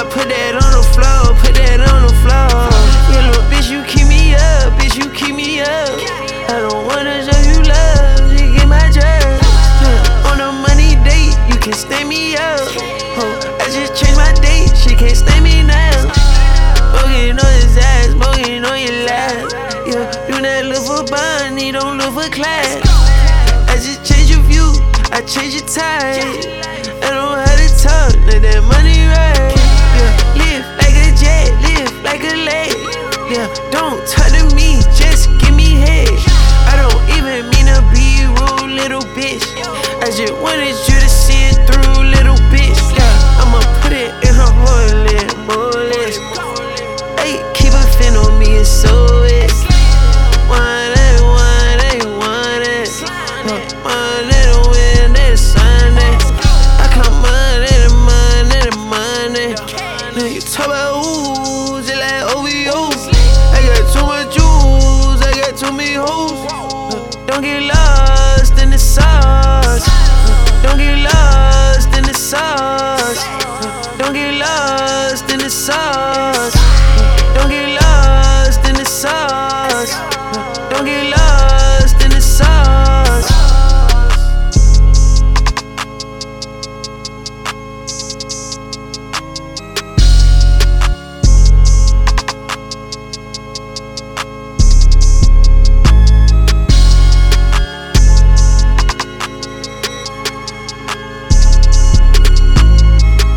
put that on the floor, put that on the floor. Yeah, little bitch, you keep me up, bitch, you keep me up. I don't wanna show you love, you get my drug. On a money date, you can stand me up. I just changed my date, she can't stand me now. Smoking on his ass, smoking on your lap. Yeah, do not look for money, don't look for class. I just change your view, I change your type. I don't have to talk, let that money right. Yeah, live like a jet, live like a lake. Yeah, don't talk to me, just give me head. I don't even mean to be rude, little bitch. I just wanted you to see it through, little bitch. Yeah, I'ma put it in her wallet, more or less. Hey, keep a fin on me, it's so wet. One it, one it to win, that's Sunday. I come money to money. Now you talk about ooh, just like OVO. I got too much juice, I got too many hoes. Don't get lost in the sauce. Don't get lost in the sauce. Don't get lost in the sauce.